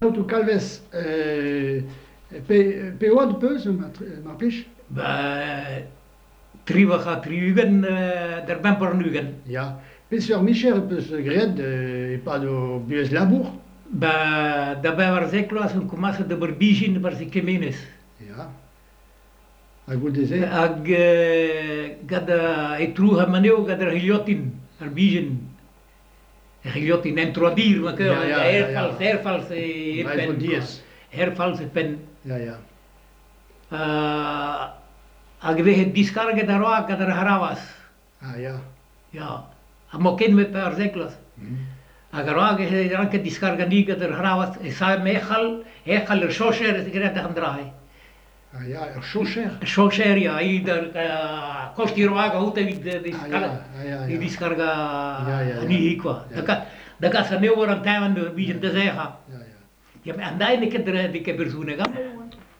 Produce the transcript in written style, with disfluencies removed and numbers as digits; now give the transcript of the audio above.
Tu calves pe oad peus ma plij? Trivach a triugen der bempernugen. Ja. Pes ur micher peus graet e pad o buez labour? Da bevar zekloas un kumasa de berbijin bar se kemenes. Ja. A gout deze? Hag gada e truha maneo gada hiliotin arbijin. Hiliotin entroadir ma ke Ja, ja, ja, ja. herfals e Vai pen. voor dies. Herfals e pen. Ja, ja. Hag vehe discarga da roa gada haravas. Ah, ja. Ja. Amoken me per zekloas. Agarag he anche discarga niga der haravas e sa mechal er shosher es gret am drai. Ah, ja, er shosher. Shosher ja i der kosti roaga ute vid de Ah, ja, ja, di ja. discarga Ja, ja, ja. ani qua. Ja. Da ka sa ne oran tavan de bijen de zeha. Ja, ja. Ja, andai ne ke der de ke persone ga.